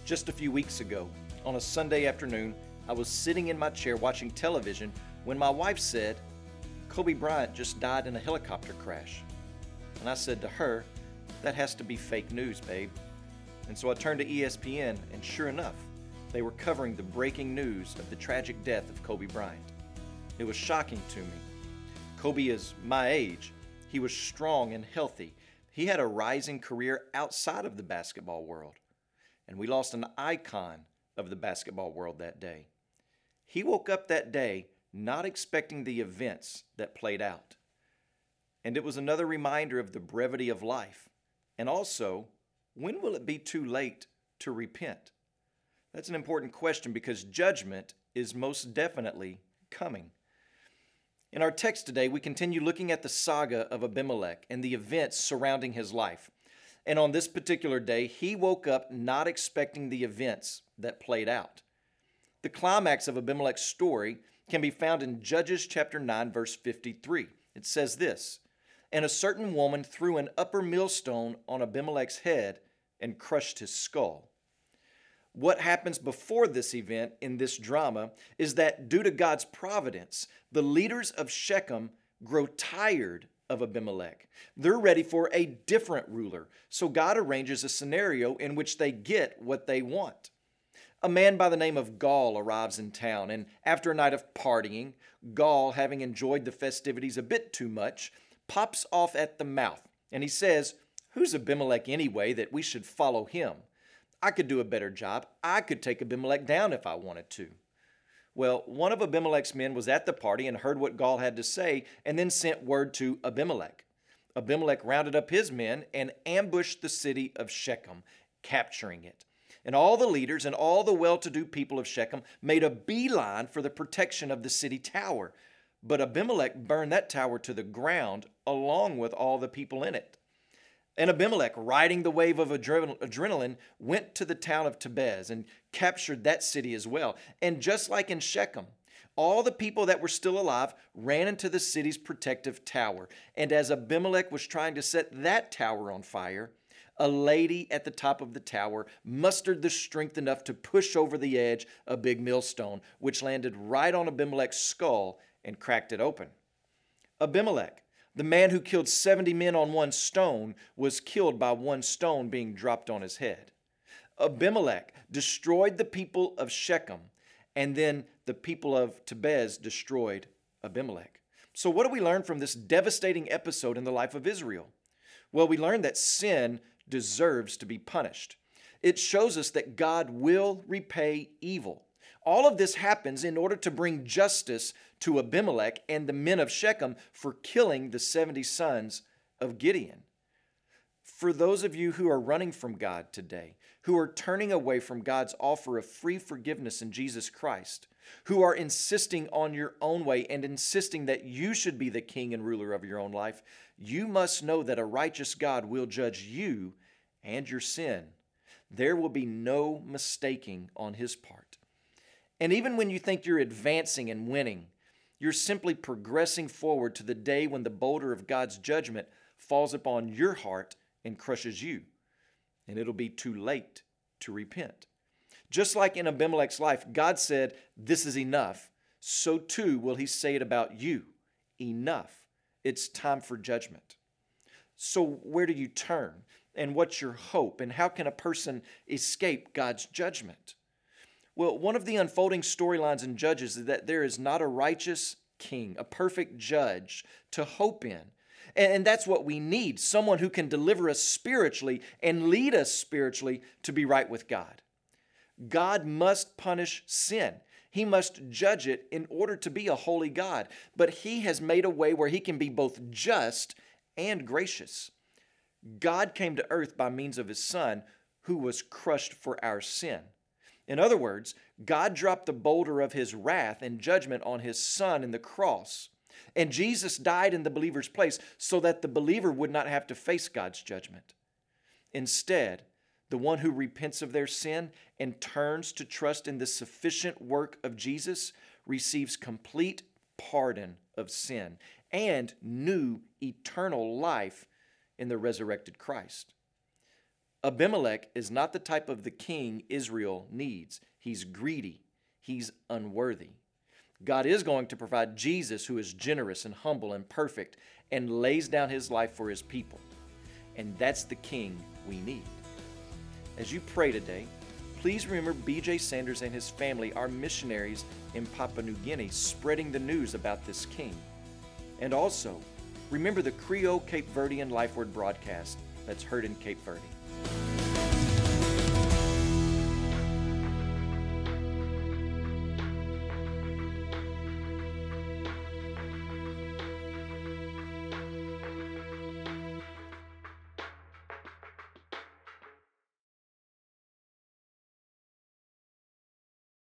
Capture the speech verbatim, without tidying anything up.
Just a few weeks ago, on a Sunday afternoon, I was sitting in my chair watching television when my wife said, "Kobe Bryant just died in a helicopter crash." And I said to her, "That has to be fake news, babe." And so I turned to E S P N, and sure enough, they were covering the breaking news of the tragic death of Kobe Bryant. It was shocking to me. Kobe is my age. He was strong and healthy. He had a rising career outside of the basketball world. And we lost an icon of the basketball world that day. He woke up that day not expecting the events that played out. And it was another reminder of the brevity of life. And also, when will it be too late to repent? That's an important question because judgment is most definitely coming. In our text today, we continue looking at the saga of Abimelech and the events surrounding his life. And on this particular day, he woke up not expecting the events that played out. The climax of Abimelech's story can be found in Judges chapter nine, verse fifty-three. It says this, "And a certain woman threw an upper millstone on Abimelech's head and crushed his skull." What happens before this event in this drama is that due to God's providence, the leaders of Shechem grow tired of Abimelech. They're ready for a different ruler. So God arranges a scenario in which they get what they want. A man by the name of Gaul arrives in town, and after a night of partying, Gaul, having enjoyed the festivities a bit too much, pops off at the mouth, and he says, "Who's Abimelech anyway that we should follow him? I could do a better job. I could take Abimelech down if I wanted to." Well, one of Abimelech's men was at the party and heard what Gaul had to say and then sent word to Abimelech. Abimelech rounded up his men and ambushed the city of Shechem, capturing it. And all the leaders and all the well-to-do people of Shechem made a beeline for the protection of the city tower. But Abimelech burned that tower to the ground along with all the people in it. And Abimelech, riding the wave of adrenaline, went to the town of Tebez and captured that city as well. And just like in Shechem, all the people that were still alive ran into the city's protective tower. And as Abimelech was trying to set that tower on fire, a lady at the top of the tower mustered the strength enough to push over the edge a big millstone, which landed right on Abimelech's skull and cracked it open. Abimelech, the man who killed seventy men on one stone, was killed by one stone being dropped on his head. Abimelech destroyed the people of Shechem, and then the people of Tebez destroyed Abimelech. So what do we learn from this devastating episode in the life of Israel? Well, we learn that sin deserves to be punished. It shows us that God will repay evil. All of this happens in order to bring justice to Abimelech and the men of Shechem for killing the seventy sons of Gideon. For those of you who are running from God today, who are turning away from God's offer of free forgiveness in Jesus Christ, who are insisting on your own way and insisting that you should be the king and ruler of your own life, you must know that a righteous God will judge you and your sin. There will be no mistaking on his part. And even when you think you're advancing and winning, you're simply progressing forward to the day when the boulder of God's judgment falls upon your heart and crushes you. And it'll be too late to repent. Just like in Abimelech's life, God said, "This is enough." So too will he say it about you. Enough. It's time for judgment. So where do you turn? And what's your hope? And how can a person escape God's judgment? Well, one of the unfolding storylines in Judges is that there is not a righteous king, a perfect judge to hope in. And that's what we need, someone who can deliver us spiritually and lead us spiritually to be right with God. God must punish sin. He must judge it in order to be a holy God. But he has made a way where he can be both just and gracious. God came to earth by means of his Son, who was crushed for our sin. In other words, God dropped the boulder of his wrath and judgment on his Son in the cross. And Jesus died in the believer's place so that the believer would not have to face God's judgment. Instead, the one who repents of their sin and turns to trust in the sufficient work of Jesus receives complete pardon of sin and new eternal life in the resurrected Christ. Abimelech is not the type of the king Israel needs. He's greedy. He's unworthy. God is going to provide Jesus, who is generous and humble and perfect and lays down his life for his people. And that's the king we need. As you pray today, please remember B J Sanders and his family are missionaries in Papua New Guinea spreading the news about this king. And also, remember the Creole Cape Verdean Life Word broadcast that's heard in Cape Verde.